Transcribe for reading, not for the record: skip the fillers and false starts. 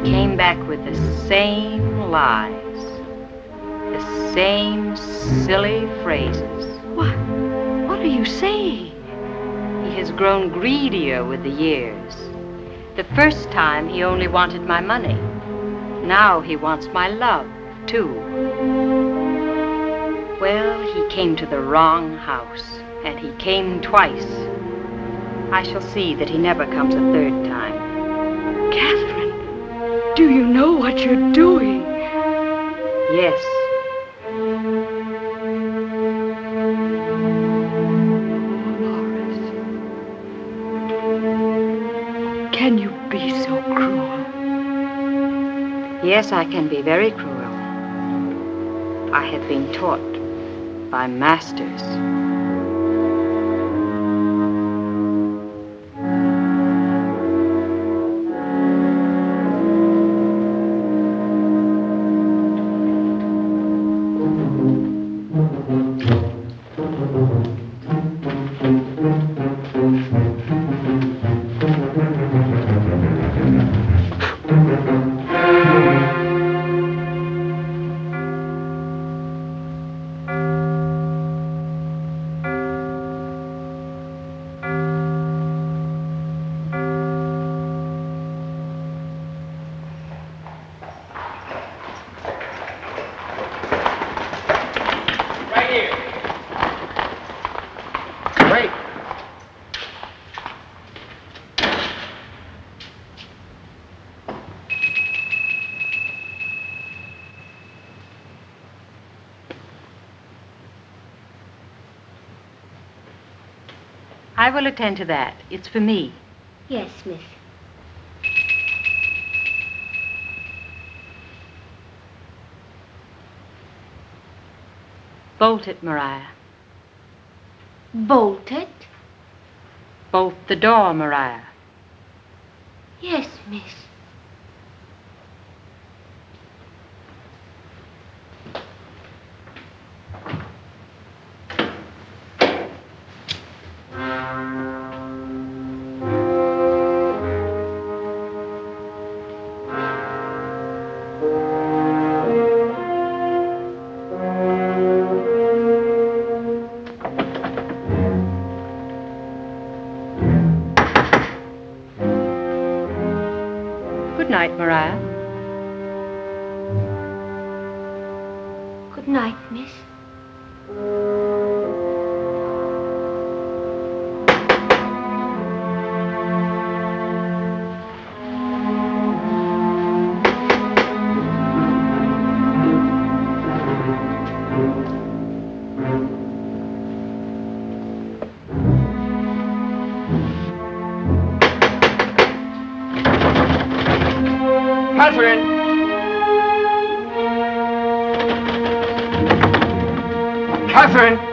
came back with the same lies, the same silly phrases. What are you saying? He has grown greedier with the years. The first time, he only wanted my money. Now he wants my love, too. Well, he came to the wrong house, and he came twice. I shall see that he never comes a third time. Catherine, do you know what you're doing? Yes. Can you be so cruel? Yes, I can be very cruel. I have been taught by masters. I will attend to that. It's for me. Yes, miss. Bolt it, Maria. Bolt it? Bolt the door, Maria. Yes, miss. Good night, Maria. Good night, miss. Catherine! Catherine!